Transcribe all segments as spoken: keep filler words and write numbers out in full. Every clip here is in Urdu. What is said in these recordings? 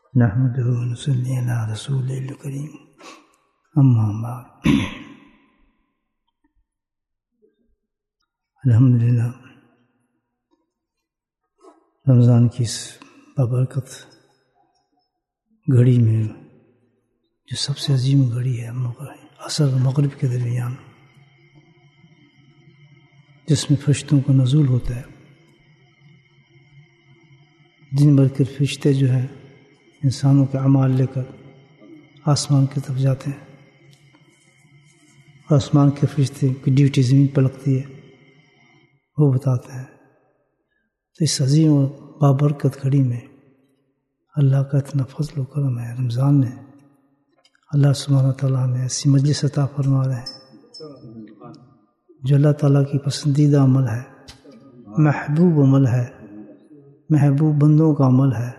نحمدہ و نصلی علی رسولہ الکریم اما بعد الحمدللہ رمضان کی اس بابرکت گھڑی میں جو سب سے عظیم گھڑی ہے عصر و مغرب کے درمیان، جس میں فرشتوں کا نزول ہوتا ہے، دن بھر کے فرشتے جو ہیں انسانوں کے اعمال لے کر آسمان کی طرف جاتے ہیں، آسمان کے فرشتے کی ڈیوٹی زمین پر لگتی ہے، وہ بتاتے ہیں۔ تو اس عظیم و بابرکت گھڑی میں اللہ کا اتنا فضل و کرم ہے، رمضان میں اللہ سبحانہ تعالیٰ نے ایسی مجلس عطا فرما رہے ہیں جو اللہ تعالیٰ کی پسندیدہ عمل ہے، محبوب عمل ہے، محبوب بندوں کا عمل ہے۔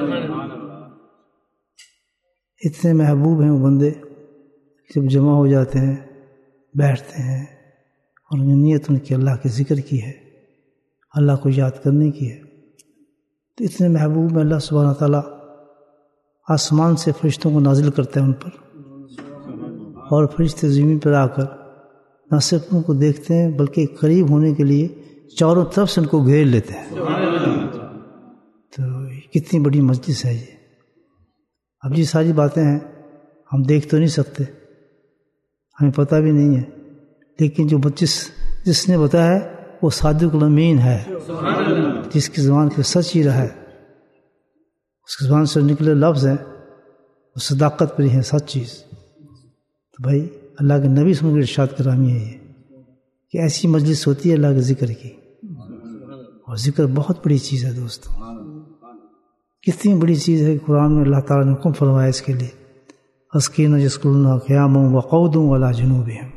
اتنے محبوب ہیں وہ بندے، جب جمع ہو جاتے ہیں، بیٹھتے ہیں اور نیت ان کی اللہ کے ذکر کی ہے، اللہ کو یاد کرنے کی ہے، تو اتنے محبوب میں اللہ سبحانہ تعالیٰ آسمان سے فرشتوں کو نازل کرتا ہے ان پر، اور فرشتے زمین پر آ کر نہ صرف ان کو دیکھتے ہیں بلکہ قریب ہونے کے لیے چاروں طرف سے ان کو گھیر لیتے ہیں۔ تو کتنی بڑی مجلس ہے یہ۔ اب یہ ساری باتیں ہیں، ہم دیکھ تو نہیں سکتے، ہمیں پتہ بھی نہیں ہے، لیکن جو جس جس نے بتایا ہے وہ صادق الامین ہے، جس کی زبان پہ سچ ہی رہا ہے، اس کی زبان سے نکلے لفظ ہیں وہ صداقت پر ہی ہے، سچ چیز۔ تو بھائی اللہ کے نبی سن کے ارشاد کرامی ہے یہ کہ ایسی مجلس ہوتی ہے اللہ کے ذکر کی، اور ذکر بہت بڑی چیز ہے دوستو، کتنی بڑی چیز ہے۔ قرآن میں اللہ تعالیٰ نے حکم فرمایا اس کے لیے، اسکین یذکرون قیاما وقعودا وعلی جنوبہم،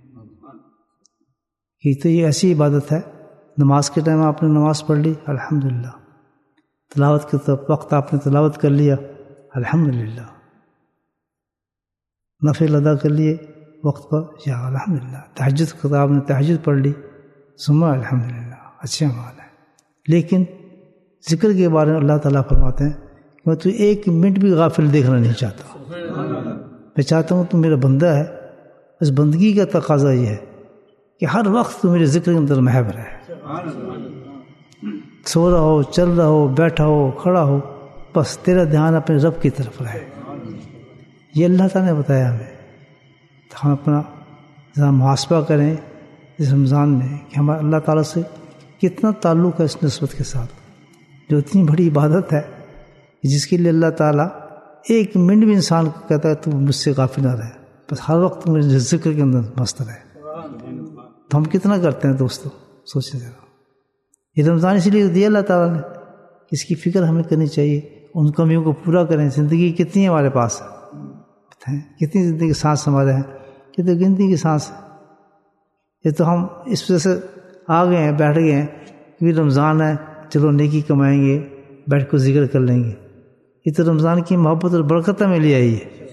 کہ تو یہ ایسی عبادت ہے، نماز کے ٹائم آپ نے نماز پڑھ لی الحمدللہ، تلاوت کے وقت آپ نے تلاوت کر لیا الحمدللہ، نفل ادا کر لیے وقت پر یا الحمدللہ، تہجد کا آپ نے تہجد پڑھ لی ثم الحمدللہ، اچھا عمل ہے۔ لیکن ذکر کے بارے میں اللہ تعالیٰ فرماتے ہیں کہ میں تو ایک منٹ بھی غافل دیکھنا نہیں چاہتا، میں چاہتا ہوں تو میرا بندہ ہے، اس بندگی کا تقاضا یہ ہے کہ ہر وقت تو میرے ذکر کے اندر محو رہے، سو رہا ہو، چل رہا ہو، بیٹھا ہو، کھڑا ہو، بس تیرا دھیان اپنے رب کی طرف رہے۔ یہ اللہ تعالیٰ نے بتایا ہمیں، تو ہم اپنا ذرا محاسبہ کریں اس رمضان میں کہ ہمارا اللہ تعالیٰ سے کتنا تعلق ہے اس نسبت کے ساتھ، جو اتنی بڑی عبادت ہے جس کے لیے اللہ تعالیٰ ایک منٹ بھی انسان کو کہتا ہے تو مجھ سے غافل نہ رہے، بس ہر وقت مجھے ذکر کے اندر مست رہے۔ تو ہم کتنا کرتے ہیں دوستو، سوچیں ذرا۔ یہ رمضان اسی لیے دیا اللہ تعالیٰ نے، اس کی فکر ہمیں کرنی چاہیے، ان کمیوں کو پورا کریں۔ زندگی کتنی ہے ہمارے پاس، کتنی زندگی کی سانس ہمارے ہیں، یہ تو گنتی کی سانس ہے۔ یہ تو ہم اس وجہ سے آ گئے ہیں، بیٹھ گئے ہیں کہ رمضان ہے، چلو نیکی کمائیں گے، بیٹھ کو ذکر کر لیں گے۔ یہ تو رمضان کی محبت اور برکت میں لے آئی ہے۔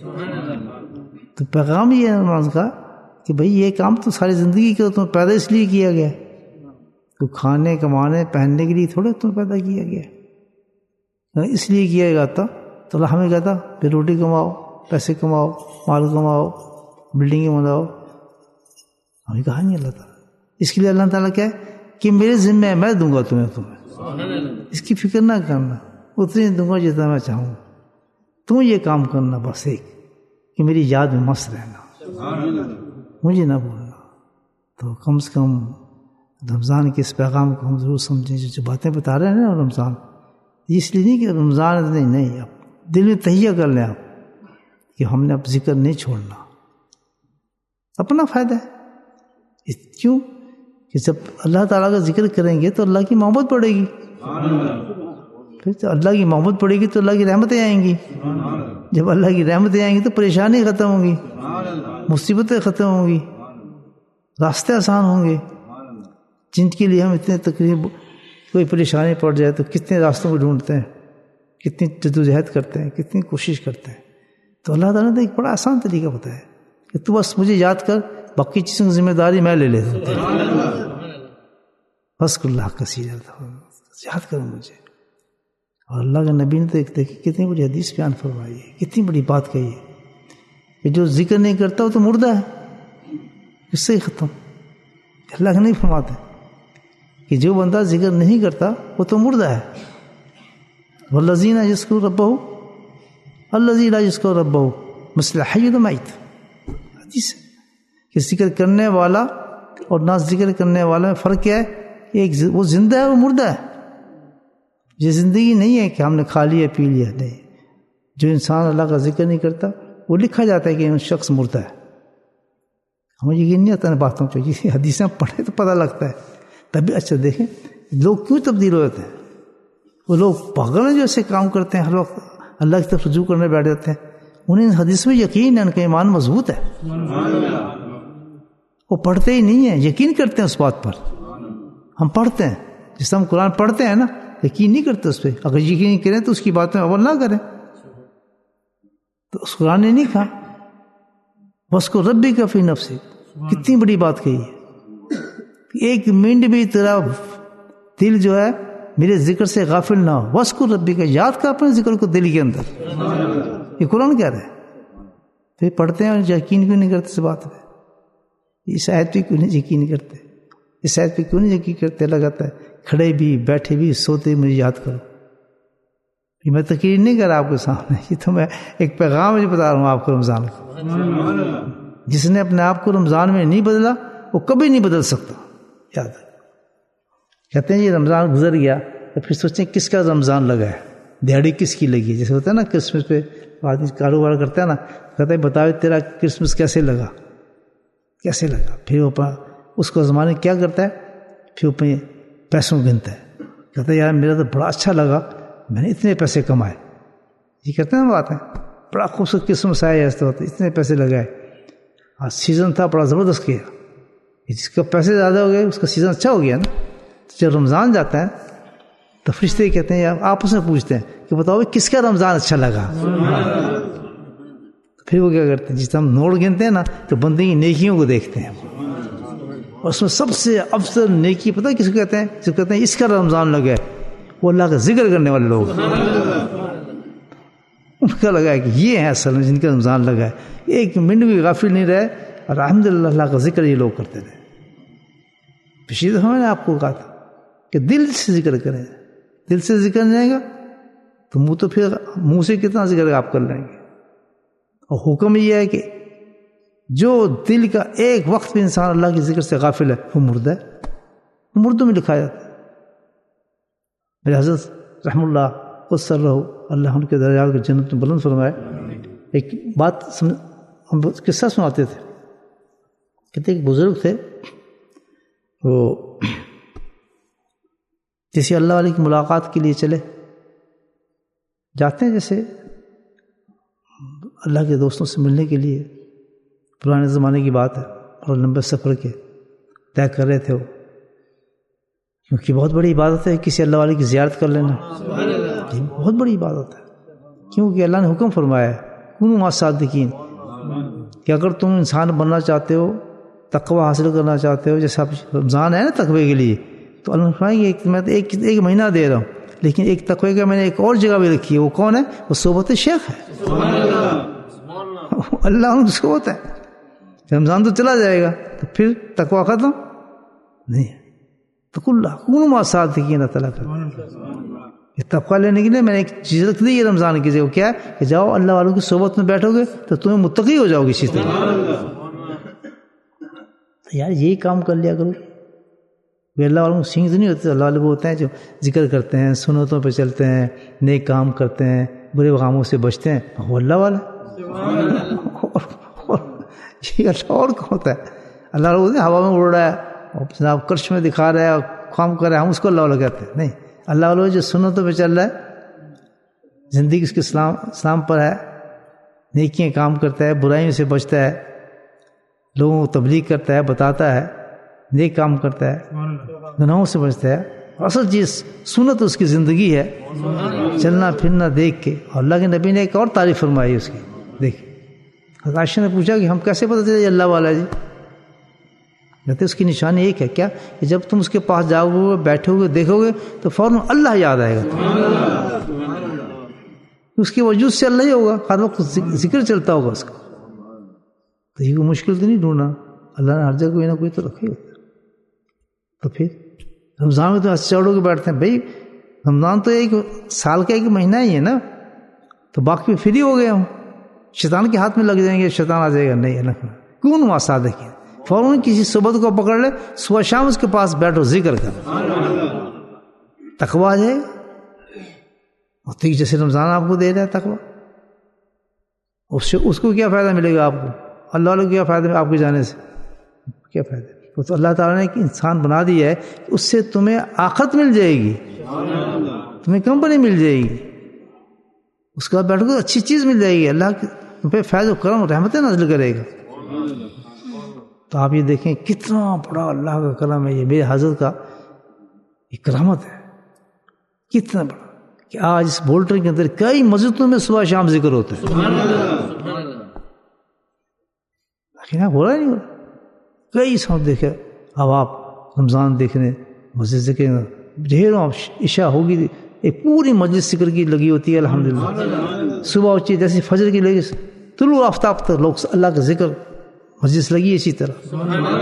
تو پیغام یہ ہے رمضان کا کہ بھئی یہ کام تو ساری زندگی کے تمہیں پیدا اس لیے کیا گیا، تو کھانے کمانے پہننے کے لیے تھوڑے تمہیں پیدا کیا گیا، اس لیے کیا گیا تھا تو اللہ ہمیں کہتا پھر روٹی کماؤ، پیسے کماؤ، مال کماؤ، بلڈنگیں بناؤ، ہمیں کہا نہیں اللہ تعالیٰ۔ اس کے لیے اللہ تعالیٰ کیا ہے کہ میرے ذمہ ہے، میں دوں گا تمہیں، تمہیں اس کی فکر نہ کرنا، اتنی دوں گا جتنا میں چاہوں، تم یہ کام کرنا، بس ایک کہ میری یاد میں مست رہنا، مجھے نہ بھولنا۔ تو کم سے کم رمضان کے اس پیغام کو ہم ضرور سمجھیں، جو باتیں بتا رہے ہیں نا رمضان، اس لیے نہیں کہ رمضان نہیں نہیں اب دل میں تہیہ کر لیں آپ کہ ہم نے اب ذکر نہیں چھوڑنا، اپنا فائدہ ہے۔ کیوں کہ جب اللہ تعالیٰ کا ذکر کریں گے تو اللہ کی محبت بڑھے گی، پھر تو اللہ کی محبت بڑھے گی تو اللہ کی رحمتیں آئیں گی، جب اللہ کی رحمتیں آئیں گی تو پریشانی ختم ہوں گی، مصیبتیں ختم ہوں گی، راستے آسان ہوں گے، جن کے لیے ہم اتنے تقریب کوئی پریشانی پڑ جائے تو کتنے راستوں کو ڈھونڈتے ہیں، کتنی جدوجہد کرتے ہیں، کتنی کوشش کرتے ہیں۔ تو اللہ تعالیٰ نے ایک بڑا آسان طریقہ بتایا کہ تو بس مجھے یاد کر، باقی چیزوں کی ذمہ داری میں لے لیتا ہوں، بس اللہ کثیر یاد کرو مجھے، اور اللہ کے نبی نے تو ایک دیکھی کتنی بڑی حدیث بیان فرمائی ہے، کتنی بڑی بات کہی ہے کہ جو ذکر نہیں کرتا وہ تو مردہ ہے، اس سے ہی ختم۔ اللہ کے نہیں فرماتے کہ جو بندہ ذکر نہیں کرتا وہ تو مردہ ہے۔ والذین یذکرون ربہم الذی لا یذکر ربہ مثل حی و میت، حدیث ہے کہ ذکر کرنے والا اور نہ ذکر کرنے والا میں فرق کیا ہے؟ ایک وہ زندہ ہے، وہ مردہ ہے۔ یہ زندگی نہیں ہے کہ ہم نے کھا لیا پی لیا، نہیں۔ جو انسان اللہ کا ذکر نہیں کرتا وہ لکھا جاتا ہے کہ وہ شخص مردہ ہے۔ ہمیں یقین نہیں آتا ہے باتوں پہ، یہ حدیثیں پڑھے تو پتہ لگتا ہے تبھی۔ اچھا دیکھیں لوگ کیوں تبدیل ہو جاتے ہیں، وہ لوگ پاگل ہیں جو ایسے کام کرتے ہیں، ہر وقت اللہ کی طرف رجوع کرنے بیٹھ جاتے ہیں۔ انہیں حدیث میں یقین ہے، ان کا ایمان مضبوط ہے، وہ پڑھتے ہی نہیں ہیں، یقین کرتے ہیں اس بات پر۔ ہم پڑھتے ہیں، جس ہم قرآن پڑھتے ہیں نا، یقین نہیں کرتے اس پہ۔ اگر یقین کریں تو اس کی بات میں عمل نہ کریں۔ تو اس قرآن نے نہیں کہا بس کو ربی کا فی نفسی، کتنی بڑی بات کہی ہے، ایک منٹ بھی تیرا دل جو ہے میرے ذکر سے غافل نہ ہو، بس کو ربی کا، یاد کا اپنے ذکر کو دل کے اندر۔ یہ قرآن کہہ رہا ہے۔ پھر پڑھتے ہیں اور یقین کیوں نہیں کرتے اس بات پہ؟ اس آیت پہ کیوں نہیں یقین کرتے؟ اس آیت پہ کیوں نہیں یقین کرتے؟ اللہ کہتا ہے کھڑے بھی بیٹھے بھی سوتے مجھے یاد کرو۔ یہ میں تقریر نہیں کر رہا آپ کے سامنے، یہ تو میں ایک پیغام جو بتا رہا ہوں آپ کو رمضان کو۔ جس نے اپنے آپ کو رمضان میں نہیں بدلا وہ کبھی نہیں بدل سکتا، یاد ہے۔ کہتے ہیں یہ رمضان گزر گیا تو پھر سوچیں کس کا رمضان لگا ہے، دیہڑی کس کی لگی ہے۔ جیسے ہوتا ہے نا کرسمس پہ آدمی کاروبار کرتا ہے نا، کہتا ہے بتاؤ تیرا کرسمس کیسے لگا، کیسے لگا۔ پھر وہ اس کو زمانے کیا کرتا ہے، پھر وہ پیسوں گنتا ہے، کہتا ہے یار میرا تو بڑا اچھا لگا، میں نے اتنے پیسے کمائے۔ یہ کرتے ہیں بات ہے، بڑا خوبصورت کرسمس آیا، ایسا ہوتا ہے اتنے پیسے لگائے، اور سیزن تھا بڑا زبردست کیا۔ جس کا پیسے زیادہ ہو گئے اس کا سیزن اچھا ہو گیا نا۔ جب رمضان جاتا ہے تو فرشتے کہتے ہیں یا آپس میں پوچھتے ہیں کہ بتاؤ کس کا رمضان اچھا لگا۔ پھر وہ کیا کرتے ہیں، جس ہم نوٹ گنتے ہیں نا تو بندے کی نیکیوں کو دیکھتے ہیں، اور اس میں سب سے افضل نیکی پتہ کس کو کہتے ہیں؟ جس کو کہتے ہیں اس کا رمضان لگا ہے، وہ اللہ کا ذکر کرنے والے لوگ، ان کا لگا ہے کہ یہ ہے اصل میں جن کا رمضان لگا ہے۔ ایک منٹ بھی غافل نہیں رہے، اور الحمدللہ اللہ کا ذکر یہ لوگ کرتے رہے۔ پچھلی دفعہ میں نے آپ کو کہا تھا کہ دل سے ذکر کریں، دل سے ذکر نہیں آئے گا تو منہ تو پھر منہ سے کتنا ذکر آپ کر لیں گے۔ اور حکم یہ ہے کہ جو دل کا ایک وقت بھی انسان اللہ کے ذکر سے غافل ہے وہ مردہ ہے، وہ مردوں میں لکھا جاتا ہے۔ میرے حضرت رحم اللہ قصر رہو، اللہ ان کے درجات کو جنت میں بلند فرمائے، ایک بات ہم قصہ سناتے تھے۔ کہتے ایک بزرگ تھے، وہ جیسے اللہ والے کی ملاقات کے لیے چلے جاتے ہیں، جیسے اللہ کے دوستوں سے ملنے کے لیے، پرانے زمانے کی بات ہے، اور لمبے سفر کے طے کر رہے تھے وہ، کیونکہ بہت بڑی عبادت ہے کسی اللہ والے کی زیارت کر لینا، یہ بہت بڑی عبادت ہے، کیونکہ اللہ نے حکم فرمایا ہے کونوا مع الصادقین کہ اگر تم انسان بننا چاہتے ہو، تقوی حاصل کرنا چاہتے ہو، جیسے آپ رمضان ہے نا تقوی کے لیے، تو اللہ نے فرمایا کہ میں تو ایک ایک مہینہ دے رہا ہوں، لیکن ایک تقوی کا میں نے ایک اور جگہ بھی رکھی ہے، وہ کون ہے؟ وہ صحبت شیخ ہے، اللہ ان کی صحبت ہے۔ رمضان تو چلا جائے گا تو پھر تقوی ختم نہیں ہے، تو اللہ کونوا مع الصادقین اللہ تعالیٰ کا یہ تقوی لینے کے لیے میں نے ایک چیز رکھ دی ہے رمضان کی جگہ، کیا ہے کہ جاؤ اللہ والوں کی صحبت میں بیٹھو گے تو تمہیں متقی ہو جاؤ گے اسی طرح۔ یار یہی کام کر لیا کرو، وہ اللہ والوں کو سینگ تو نہیں ہوتے، اللہ والے وہ ہوتے ہیں جو ذکر کرتے ہیں، سنتوں پہ چلتے ہیں، نیک کام کرتے ہیں، برے کاموں سے بچتے ہیں، وہ اللہ والا۔ یہ اللہ اور کون ہوتا ہے؟ اللہ والے ہوا میں اڑ رہا ہے اور جناب کرش میں دکھا رہا ہے اور کام کر رہا ہے، ہم اس کو اللہ والا کہتے ہیں؟ نہیں، اللہ والے جو سنتوں پہ چل رہا ہے، زندگی اس کے اسلام اسلام پر ہے، نیکیاں کام کرتا ہے، برائیوں سے بچتا ہے، لوگوں کو تبلیغ کرتا ہے، بتاتا ہے، نیک کام کرتا ہے، گناہوں سے بچتا ہے، اصل چیز سنت اس کی زندگی ہے، چلنا پھرنا دیکھ کے۔ اور اللہ کے نبی نے ایک اور تعریف فرمائی اس کی، دیکھ عائشہ نے پوچھا کہ ہم کیسے پتہ چلے اللہ والا ہے؟ جی کہتے اس کی نشانی ایک ہے کیا کہ جب تم اس کے پاس جاؤ گے بیٹھو گے دیکھو گے تو فوراً اللہ یاد آئے گا، اس کے وجود سے اللہ ہی ہوگا، ہر وقت ذکر چلتا ہوگا اس کا. تو یہ کوئی مشکل تو نہیں ڈھونڈنا، اللہ نے ہر جگہ کوئی نہ کوئی تو رکھے ہوتا. تو پھر رمضان میں تو چڑھو کے بیٹھتے ہیں بھائی، رمضان تو ایک سال کا ایک مہینہ ہی ہے نا، تو باقی فری ہو گئے ہوں، شیطان کے ہاتھ میں لگ جائیں گے، شیطان آ جائے گا. نہیں اللہ کیوں نہ واسطہ کیا، فوراً کسی صحبت کو پکڑ لے، صبح شام اس کے پاس بیٹھو ذکر کر، تقویٰ آ جائے گا. اور تو جیسے رمضان آپ کو دے رہا ہے تقویٰ، اس سے اس کو کیا فائدہ ملے گا آپ کو، اللہ والوں کو کیا فائدہ آپ کے جانے سے، کیا فائدہ. وہ تو اللہ تعالیٰ نے ایک انسان بنا دیا ہے کہ اس سے تمہیں آخرت مل جائے گی، تمہیں کمپنی مل جائے گی، اس کے بعد بیٹھو گے اچھی چیز مل جائے گی، اللہ تم پہ فیض و کرم رحمتیں نازل کرے گا. تو آپ یہ دیکھیں کتنا بڑا اللہ کا کرم ہے، یہ میرے حضرت کا ایک کرامت ہے، کتنا بڑا کہ آج اس بولٹر کے اندر کئی مسجدوں میں صبح شام ذکر ہوتا ہے. لیکن آپ ہو رہا نہیں ہو رہا، کئی سال دیکھے. اب آپ رمضان دیکھنے مسجد ذکر ڈھیروں عشاء ہوگی، ایک پوری مجلس ذکر کی لگی ہوتی ہے الحمدللہ. صبح اچھی جیسے فجر کی لگی طلوع آفتاب تک لوگ اللہ کا ذکر مجلس لگی اسی طرح.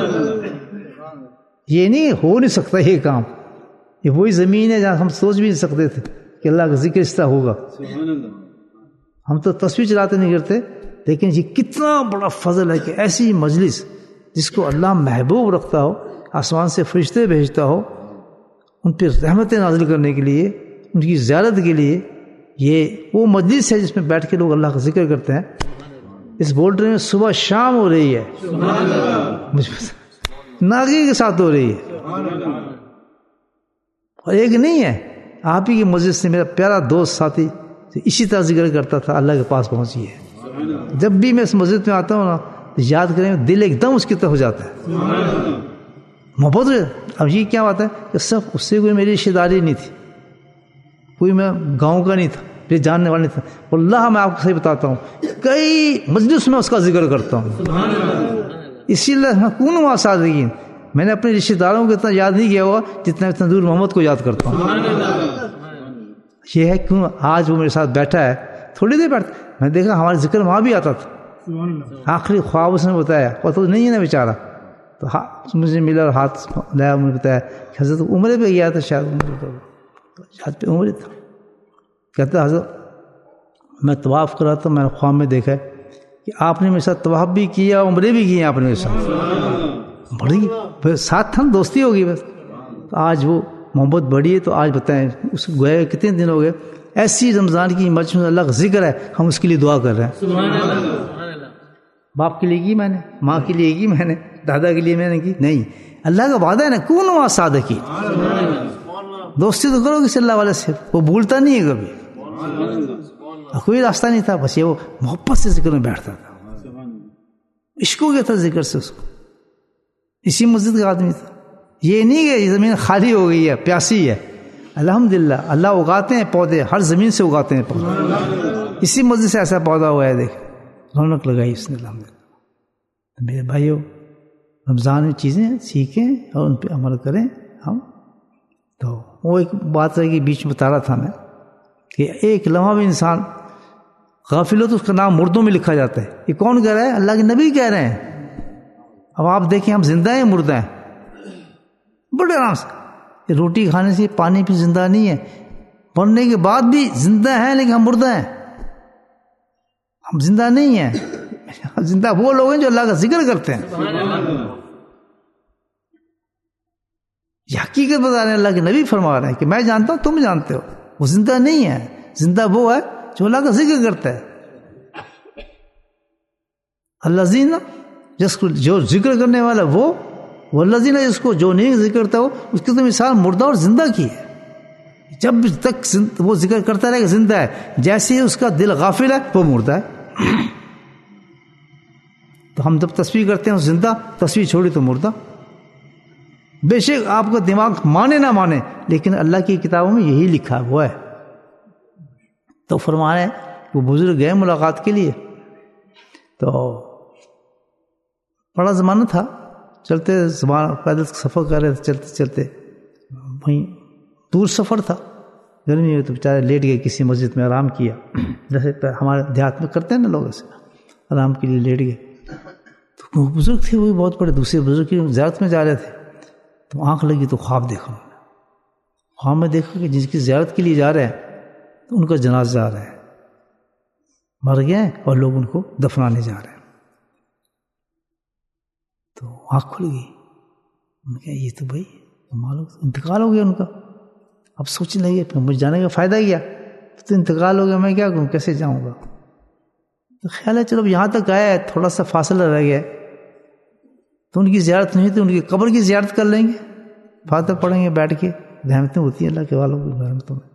یہ نہیں ہو نہیں سکتا یہ کام، یہ وہی زمین ہے جہاں ہم سوچ بھی نہیں سکتے تھے کہ اللہ کا ذکر اس طرح ہوگا. ہم تو تصویر چلاتے نہیں کرتے، لیکن یہ کتنا بڑا فضل ہے کہ ایسی مجلس جس کو اللہ محبوب رکھتا ہو، آسمان سے فرشتے بھیجتا ہو ان پہ رحمتیں نازل کرنے کے لیے، ان کی زیارت کے لیے، یہ وہ مجلس ہے جس میں بیٹھ کے لوگ اللہ کا ذکر کرتے ہیں. اس بولٹر میں صبح شام ہو رہی ہے، ناغی کے ساتھ ہو رہی ہے، اور ایک نہیں ہے. آپ ہی کی مسجد سے میرا پیارا دوست ساتھی اسی طرح ذکر کرتا تھا، اللہ کے پاس پہنچی ہے. جب بھی میں اس مسجد میں آتا ہوں نا تو یاد کریں دل ایک دم اس کی طرف ہو جاتا ہے، محبت. اب یہ کیا بات ہے کہ سب اس سے کوئی میری رشتہ داری نہیں تھی، کوئی میں گاؤں کا نہیں تھا، پھر جاننے والا نہیں تھا. واللہ میں آپ کو صحیح بتاتا ہوں کئی مجلس میں اس کا ذکر کرتا ہوں. اسی لیے میں کون ہوا صادقین، میں نے اپنے رشتہ داروں کو اتنا یاد نہیں کیا ہوا جتنا اتنا دور محمد کو یاد کرتا ہوں. یہ ہے کیوں آج وہ میرے ساتھ بیٹھا ہے، تھوڑی دیر بیٹھتا، میں دیکھا ہمارا ذکر وہاں بھی آتا تھا. آخری خواب اس نے بتایا، وہ تو نہیں ہے نا بیچارہ، تو مجھے ملا اور ہاتھ لایا، مجھے بتایا کہ حضرت عمرے پہ گیا تھا، شاید شاید پہ عمرے تھا. کہتا حضرت میں طواف کر رہا تھا، میں نے خواب میں دیکھا کہ آپ نے میرے ساتھ طواف بھی کیا، عمرے بھی کیے آپ نے میرے ساتھ، بڑی ساتھ تھا، دوستی ہوگی بس. تو آج وہ محبت بڑی ہے. تو آج بتائیں اس گئے کتنے دن ہو گئے، ایسی رمضان کی مجلس میں اللہ کا ذکر ہے، ہم اس کے لیے دعا کر رہے ہیں. باپ کے لیے کی میں نے، ماں کے لیے کی میں نے، دادا کے لیے میں نے کی نہیں. اللہ کا وعدہ ہے نا، کون ہوا صادقین، دوستی تو کرو کسی اللہ والے سے، وہ بھولتا نہیں ہے کبھی، کوئی راستہ نہیں تھا، بس یہ وہ محبت سے ذکر میں بیٹھتا تھا، عشق ہو گیا تھا ذکر سے اس کو. اسی مسجد کا آدمی تھا. یہ نہیں کہ یہ زمین خالی ہو گئی ہے پیاسی ہے، الحمدللہ اللہ اگاتے ہیں پودے، ہر زمین سے اگاتے ہیں پودے. اسی مسجد سے ایسا پودا ہوا ہے، دیکھ رونق لگائی اس نے الحمدللہ. میرے بھائیو رمضان میں چیزیں سیکھیں اور ان پہ عمل کریں ہم. تو وہ ایک بات ہے کہ بیچ میں بتا رہا تھا میں کہ ایک لمحہ بھی انسان غافل ہو تو اس کا نام مردوں میں لکھا جاتا ہے. یہ کون کہہ رہا ہے؟ اللہ کے نبی کہہ رہے ہیں. اب آپ دیکھیں ہم زندہ ہیں مردہ ہیں، بڑے آرام سے. روٹی کھانے سے پانی بھی زندہ نہیں ہے، مرنے کے بعد بھی زندہ ہیں، لیکن ہم مردہ ہیں، ہم زندہ نہیں ہیں. زندہ وہ لوگ ہیں جو اللہ کا ذکر کرتے ہیں. یہ حقیقت بتا رہے ہیں، اللہ کے نبی فرما رہے ہیں کہ میں جانتا ہوں تم جانتے ہو، وہ زندہ نہیں ہے. زندہ وہ ہے جو اللہ کا ذکر کرتا ہے. الذین جس کو جو ذکر کرنے والا وہ والذین جس کو جو نہیں ذکر کرتا ہو، اس کی تو مثال مردہ اور زندہ کی ہے. جب تک وہ ذکر کرتا رہے کہ زندہ ہے، جیسے ہی اس کا دل غافل ہے وہ مردہ ہے. تو ہم جب تصویر کرتے ہیں زندہ، تصویر چھوڑی تو مردہ. بے شک آپ کا دماغ مانے نہ مانے، لیکن اللہ کی کتابوں میں یہی لکھا ہوا ہے. تو فرما رہے ہیں وہ بزرگ گئے ملاقات کے لیے. تو بڑا زمانہ تھا چلتے زبان پیدل سفر کر رہے تھے، چلتے چلتے وہیں دور سفر تھا، گرمی میں تو بیچارے لیٹ گئے کسی مسجد میں، آرام کیا، جیسے ہمارے دیہات میں کرتے ہیں نا لوگ، ایسے آرام کے لیے لیٹ گئے۔ تو بزرگ تھے، وہ بہت بڑے دوسرے بزرگ کی زیارت میں جا رہے تھے، تو آنکھ لگی تو خواب دیکھا انہوں نے۔ خواب میں دیکھا کہ جس کی زیارت کے لیے جا رہے ہیں تو ان کا جنازہ جا رہا ہے، مر گئے اور لوگ ان کو دفنانے جا رہے ہیں۔ تو آنکھ کھل گئی، ان نے کہا یہ تو بھائی معلوم انتقال ہو گیا ان کا۔ اب سوچنے لگے مجھے جانے کا فائدہ کیا، تو انتقال ہو گیا، میں کیا کروں، کیسے جاؤں گا؟ تو خیال ہے چلو یہاں تک آیا ہے، تھوڑا سا فاصلہ رہ گیا تو ان کی زیارت نہیں تو ان کی قبر کی زیارت کر لیں گے، فاتحہ پڑھیں گے بیٹھ کے، رحمتیں ہوتی ہیں اللہ کے والوں کی رحمتوں میں۔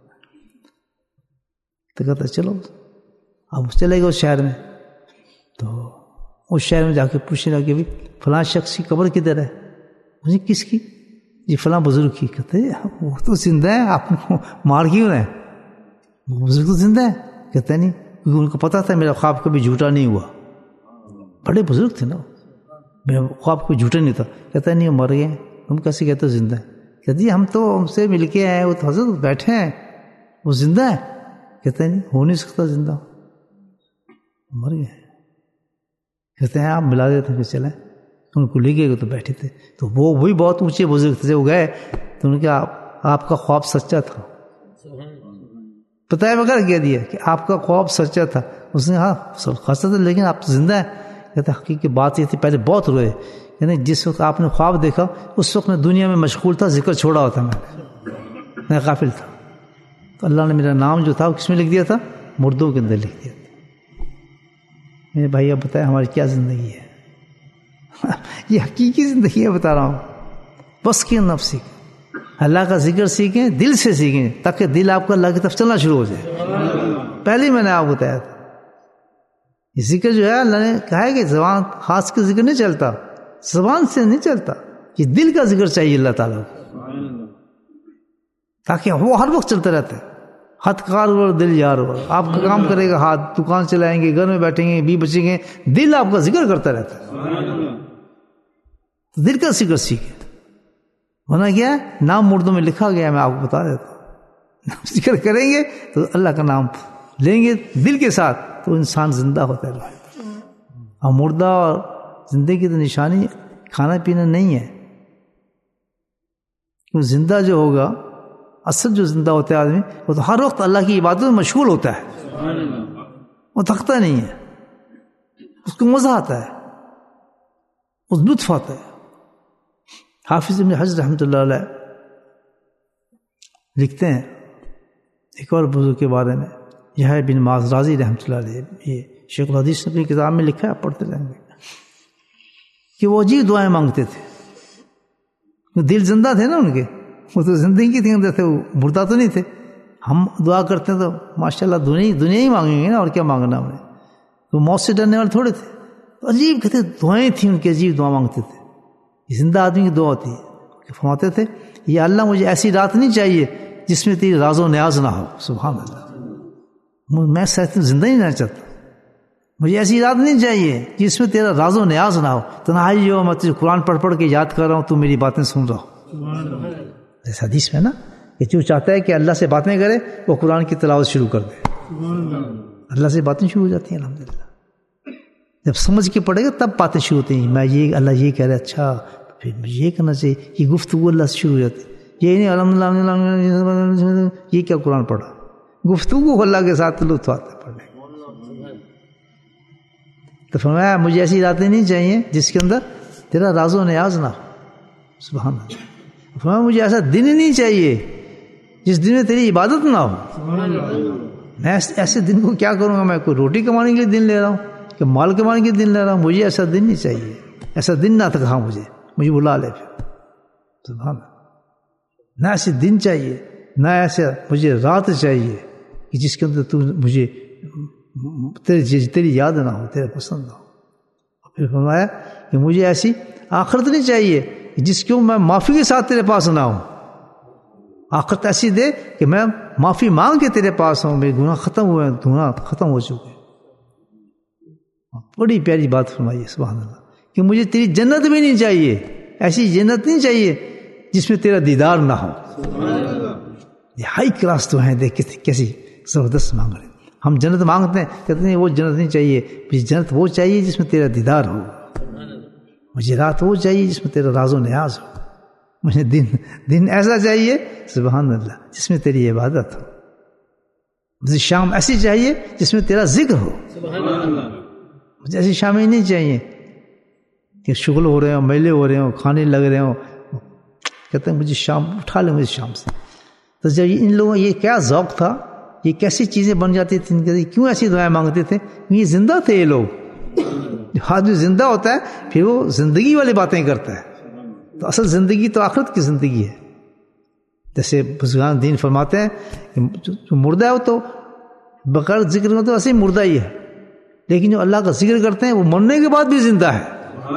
تو کہتا چلو، اب چلے گئے اس شہر میں، تو اس شہر میں جا کے پوچھنے لگے بھی فلاں شخص کی قبر کدھر ہے؟ مجھے کس کی؟ جی فلاں بزرگ کی۔ کہتے وہ تو زندہ ہے، آپ کو مار کیوں رہے ہیں؟ وہ بزرگ تو زندہ ہے۔ کہتے نہیں، کیونکہ ان کو پتا تھا میرا خواب کبھی جھوٹا نہیں ہوا، بڑے بزرگ تھے نا، میرا خواب کوئی جھوٹا نہیں تھا۔ کہتا نہیں وہ مر گئے، تم کیسے کہتے ہو زندہ ہے؟ کہتے جی ہم تو ہم سے مل کے آئے، وہ تو حضرت بیٹھے ہیں، وہ زندہ ہے۔ کہتے نہیں ہو نہیں سکتا زندہ، مر گئے۔ کہتے ہیں آپ ملا دیتے کہ چلیں، ان کو لے گئے تو بیٹھے تھے، تو وہ وہی بہت اونچے بزرگ تھے، وہ گئے تو انہوں نے کہا آپ کا خواب سچا تھا، بتایا بغیر کہہ دیا کہ آپ کا خواب سچا تھا۔ اس نے ہاں خاصا تھا لیکن آپ تو زندہ ہیں۔ کہتے حقیقی بات یہ تھی، پہلے بہت روئے، یعنی جس وقت آپ نے خواب دیکھا اس وقت میں دنیا میں مشغول تھا، ذکر چھوڑا ہوتا میں میں غافل تھا، تو اللہ نے میرا نام جو تھا وہ کس میں لکھ دیا تھا؟ مردوں کے اندر لکھ دیا تھا۔ میرے بھائی اب بتائیں ہماری کیا زندگی ہے؟ یہ حقیقی زندگی ہے بتا رہا ہوں۔ بس کی نفس سیکھیں، اللہ کا ذکر سیکھیں، دل سے سیکھیں، تاکہ دل آپ کا اللہ کی طرف چلنا شروع ہو جائے۔ پہلے ہی میں نے آپ کو بتایا تھا، یہ ذکر جو ہے اللہ نے کہا ہے کہ زبان خاص کا ذکر نہیں چلتا، زبان سے نہیں چلتا، یہ دل کا ذکر چاہیے اللہ تعالیٰ کو، تاکہ وہ ہر وقت چلتا رہتا ہے۔ ہاتھ کار ہو دل یار ہو، آپ کا کام کرے گا ہاتھ، دکان چلائیں گے، گھر میں بیٹھیں گے، بی بچیں گے، دل آپ کا ذکر کرتا رہتا ہے۔ تو دل کا ذکر سیکھیں، ورنہ کیا ہے نام مردوں میں لکھا گیا ہے، میں آپ کو بتا دیتا ہوں۔ ذکر کریں گے تو اللہ کا نام لیں گے دل کے ساتھ تو انسان زندہ ہوتا ہے۔ اور مردہ اور زندگی کی تو نشانی کھانا پینا نہیں ہے، کیونکہ زندہ جو ہوگا، اصل جو زندہ ہوتا ہے آدمی، وہ تو ہر وقت اللہ کی عبادت میں مشغول ہوتا ہے، وہ تھکتا نہیں ہے، اس کو مزہ آتا ہے، اس لطف آتا ہے۔ حافظ ابن حجر رحمۃ اللہ علیہ لکھتے ہیں ایک اور بزرگ کے بارے میں، یحییٰ بن معاذ رازی رحمۃ اللہ علیہ، یہ شیخ الحدیث نے اپنی کتاب میں لکھا ہے، آپ پڑھتے رہیں گے، کہ وہ عجیب دعائیں مانگتے تھے، دل زندہ تھے نا ان کے، وہ تو زندگی تھے اندر تھے، وہ مردہ تو نہیں تھے۔ ہم دعا کرتے ہیں تو ماشاء اللہ دنیا دنیا ہی مانگیں گے نا، اور کیا مانگنا ہمیں، تو موت سے ڈرنے والے تھوڑے تھے، تو عجیب کہتے دعائیں تھیں ان کی، عجیب دعا مانگتے تھے، زندہ آدمی کی دعا ہوتی ہے۔ فرماتے تھے یہ اللہ مجھے ایسی رات نہیں چاہیے جس میں تیری راز و نیاز نہ ہو، سبحان اللہ، میں سہتے زندہ ہی رہنا چاہتا، مجھے ایسی رات نہیں چاہیے جس میں تیرا راز و نیاز نہ ہو، تنہائی ہو، میں تجھے قرآن پڑھ پڑھ کے یاد کر رہا ہوں، تو میری باتیں سن رہا ہو۔ جیسے حدیث میں نا کہ جو چاہتا ہے کہ اللہ سے باتیں کرے وہ قرآن کی تلاوت شروع کر دے، اللہ سے باتیں شروع ہو جاتی ہیں الحمدللہ۔ جب سمجھ کے پڑھے گا تب باتیں شروع ہوتی ہیں، میں یہ اللہ یہ کہہ رہا ہے، اچھا پھر مجھے یہ کرنا چاہیے، یہ گفتگو اللہ سے شروع ہو جاتی ہے، یہ نہیں الحمدللہ یہ کیا قرآن پڑھا، گفتگو اللہ کے ساتھ لطف آتا ہے پڑھنے۔ تو فرمایا مجھے ایسی راتیں نہیں چاہیے جس کے اندر تیرا راز و نیاز نہ ہو، سبحان اللہ۔ فرمایا مجھے ایسا دن ہی نہیں چاہیے جس دن میں تیری عبادت نہ ہو، میں ایسے دن کو کیا کروں گا، میں کوئی روٹی کمانے کے لیے دن لے رہا ہوں کہ مال کمانے کے لیے دن لے رہا ہوں، مجھے ایسا دن نہیں چاہیے، ایسا دن نہ تھا مجھے مجھے بلا لے پھر، سبحان اللہ۔ نہ ایسے دن چاہیے، نہ ایسے مجھے رات چاہیے کہ جس کے اندر تو مجھے تیری تیری یاد نہ ہو، تیرے پسند نہ ہو۔ پھر فرمایا کہ مجھے ایسی آخرت نہیں چاہیے جس کو میں معافی کے ساتھ تیرے پاس نہ ہوں، آخرت ایسی دے کہ میں معافی مانگ کے تیرے پاس ہوں، میرے گناہ ختم ہوئے، گناہ ختم ہو چکے۔ بڑی پیاری بات فرمائی ہے سبحان اللہ، کہ مجھے تیری جنت بھی نہیں چاہیے ایسی جنت نہیں چاہیے جس میں تیرا دیدار نہ ہو. یہ ہائی کلاس تو ہیں، دیکھ کیسی زبردست مانگ رہے ہیں. ہم جنت مانگتے ہیں، کہتے ہیں وہ جنت نہیں چاہیے، جنت وہ چاہیے جس میں تیرا دیدار ہو. مجھے رات وہ چاہیے جس میں تیرا راز و نیاز ہو. مجھے دن دن ایسا چاہیے سبحان اللہ جس میں تیری عبادت ہو. مجھے شام ایسی چاہیے جس میں تیرا ذکر ہو. مجھے ایسی شام ہی نہیں چاہیے کہ شغل ہو رہے ہوں، میلے ہو رہے ہوں، کھانے لگ رہے ہوں. کہتے ہیں مجھے شام اٹھا لیں مجھے شام سے. تو جب ان لوگوں یہ کیا ذوق تھا، یہ کیسی چیزیں بن جاتی تھیں، کیوں ایسی دعائیں مانگتے تھے؟ یہ زندہ تھے یہ لوگ. آدمی زندہ ہوتا ہے پھر وہ زندگی والی باتیں کرتا ہے. تو اصل زندگی تو آخرت کی زندگی ہے. جیسے بزرگان دین فرماتے ہیں کہ جو مردہ ہے وہ تو بغیر ذکر میں تو ایسے ہی مردہ ہی ہے، لیکن جو اللہ کا ذکر کرتے ہیں وہ مرنے کے بعد بھی زندہ ہے.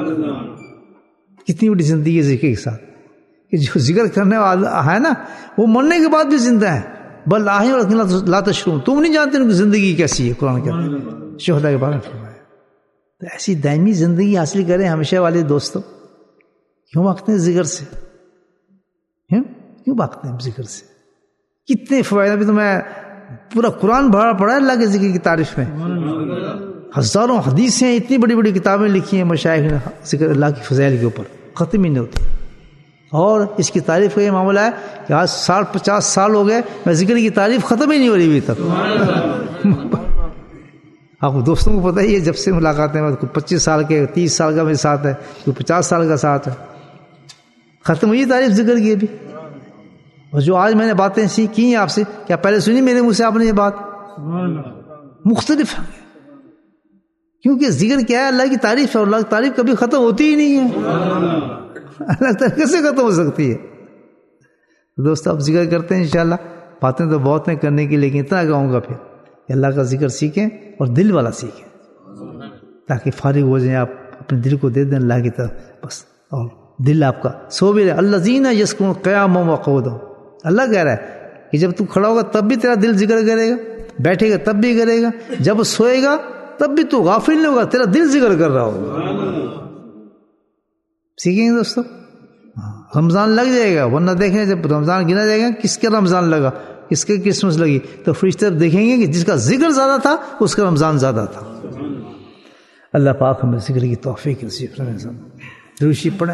کتنی بڑی زندگی ہے ذکر کے ساتھ کہ جو ذکر کرنے والا ہے نا وہ مرنے کے بعد بھی زندہ ہے. بل آہیں اور لا تشعرون، تم نہیں جانتے ان کی زندگی کیسی ہے. قرآن کہتے ہیں شہداء کے بارے میں فرمایا. تو ایسی دائمی زندگی حاصل کریں ہمیشہ والے دوستوں. کیوں بھاگتے ہیں ذکر سے؟ کیوں بھاگتے ہیں ذکر سے؟ کتنے فوائد. ابھی تو میں پورا قرآن بھرا پڑا ہے اللہ کے ذکر کی تعریف میں. ہزاروں حدیثیں، اتنی بڑی بڑی کتابیں لکھی ہیں مشائخ نے ذکر اللہ کی فضائل کے اوپر، ختم ہی نہیں ہوتی. اور اس کی تعریف کا یہ معاملہ ہے کہ آج ساٹھ پچاس سال ہو گئے میں ذکر کی تعریف ختم ہی نہیں ہو رہی ابھی تک. آپ کو دوستوں کو پتہ ہی ہے جب سے ملاقاتیں میں پچیس سال کے، تیس سال کا میرے ساتھ ہے، کوئی پچاس سال کا ساتھ ہے، ختم ہوئی تعریف ذکر کی ابھی. اور جو آج میں نے باتیں سیکھ کی ہیں آپ سے، کیا پہلے سنی میرے منہ سے آپ نے یہ بات؟ مختلف ہے کیونکہ ذکر کیا ہے اللہ کی تعریف ہے، اور اللہ کی تعریف کبھی ختم ہوتی ہی نہیں ہے. اللہ تعالیٰ کیسے ختم ہو سکتی ہے؟ دوستو آپ ذکر کرتے ہیں انشاءاللہ. باتیں تو بہت ہیں کرنے کی، لیکن اتنا کہوں گا پھر کہ اللہ کا ذکر سیکھیں اور دل والا سیکھیں، تاکہ فارغ ہو جائیں آپ اپنے دل کو دے دیں اللہ کی طرف بس، اور دل آپ کا سو بھی رہے. الذین یذکرون قیاما وقعودا. اللہ کہہ رہا ہے کہ جب تو کھڑا ہوگا تب بھی تیرا دل ذکر کرے گا، بیٹھے گا تب بھی کرے گا، جب سوئے گا تب بھی تو غافل نہیں ہوگا، تیرا دل ذکر کر رہا ہوگا. سیکھیں گے دوستو. رمضان لگ جائے گا، ورنہ دیکھیں جب رمضان گنا جائے گا کس کا رمضان لگا، کس کے کرسمس لگی، تو فرشتے دیکھیں گے کہ جس کا ذکر زیادہ تھا اس کا رمضان زیادہ تھا. اللہ پاک ہمیں ذکر کی توفیق نصیب فرمائے. دروشی پڑھیں.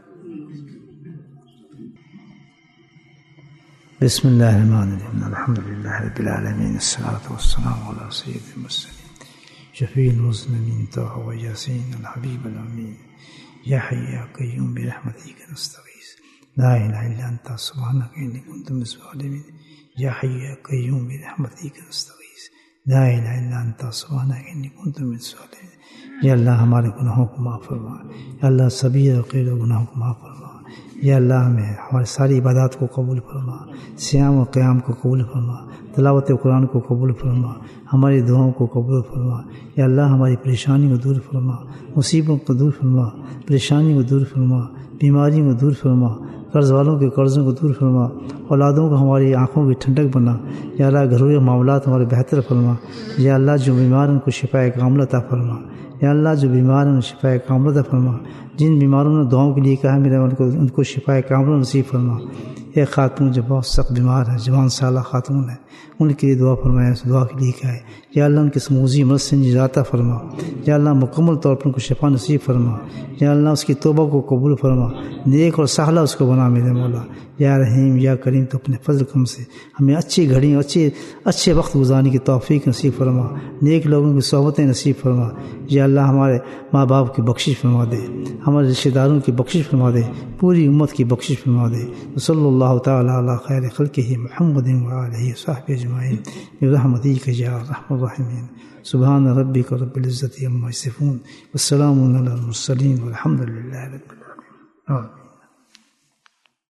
بسم اللہ الرحمن الرحیم. الحمد للہ رب العالمین، الصلاۃ والسلام علی سید المرسلین شفیع المذنبین طه و یاسین الحبیب الامین. یا حی یا قیوم برحمتک نستغیث لا الہ الا انت سبحانک انی کنت من الظالمین. یا حی یا قیوم برحمتک نستغیث لا الہ الا انت سبحانک انی کنت من الظالمین. یا اللہ ہمارے گناہوں کو معاف فرما. یا اللہ سبھی اور غیر گناہوں کو معاف فرما. یا اللہ ہمیں ہماری ساری عبادات کو قبول فرما، صیام و قیام کو قبول فرما، تلاوت قرآن کو قبول فرما، ہماری دعاؤں کو قبول فرما. یا اللہ ہماری پریشانی کو دور فرما، مصیبتوں کو دور فرما، پریشانی کو دور فرما، بیماری کو دور فرما، قرض والوں کے قرضوں کو دور فرما، اولادوں کو ہماری آنکھوں کی ٹھنڈک بنا. یا اللہ گھریلو معاملات ہمارے بہتر فرما. یا اللہ جو بیمار ان کو شفا کاملہ عطا فرما. یا اللہ جو بیمار ہیں شفا کاملہ عطا فرما. جن بیماروں نے دعاؤں کے لیے کہا ہے میرے ان کو ان کو شفا کاملہ نصیب فرما. ایک خاتون جو بہت سخت بیمار ہے، جوان سالہ خاتون ہے، ان کے لیے دعا فرمایا، اس دعا کے لیے کہا ہے. یا اللہ ان کے سموزی مرض سے نجات عطا فرما. یا اللہ مکمل طور پر ان کو شفا نصیب فرما. یا اللہ اس کی توبہ کو قبول فرما، نیک اور سہلہ اس کو بنا میرے مولا. یا رحیم یا کریم تو اپنے فضل کرم سے ہمیں اچھی گھڑیاں، اچھے اچھے وقت گزارنے کی توفیق نصیب فرما، نیک لوگوں کی صحبتیں نصیب فرما. یا اللہ ہمارے ماں باپ کی بخشش فرما دے، ہمارے رشتہ داروں کی بخشش فرما دے، پوری امت کی بخشش فرما دے. صلی اللہ تعالی علی خیر خلقہ محمد وآلہ وصحبہ اجمعین برحمتک یا ارحم الراحمین. سبحان ربک رب العزۃ عما یصفون والسلام علی المرسلین والحمد للہ رب العالمین.